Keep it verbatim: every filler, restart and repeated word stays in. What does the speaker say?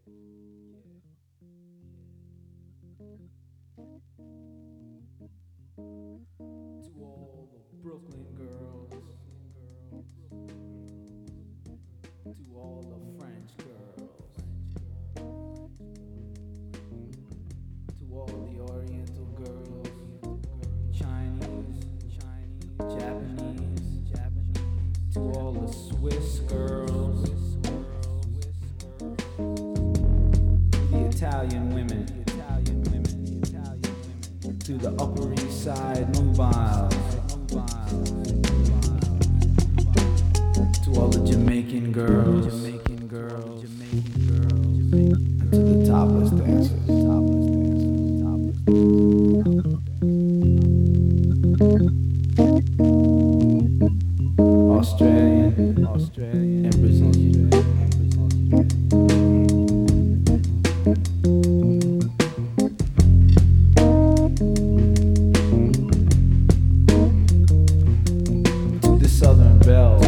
To all the Brooklyn girls, to all the French girls, to all the Oriental girls, Chinese, Japanese, to all the Swiss girls, the Italian women, to the Upper East Side mobiles, to all the Jamaican girls, Jamaican girls, Jamaican girls, and to the topless dancers, topless dancers, topless dancers. Australian, Australian, and Brazilian, and Brazilian. To the Southern Belle,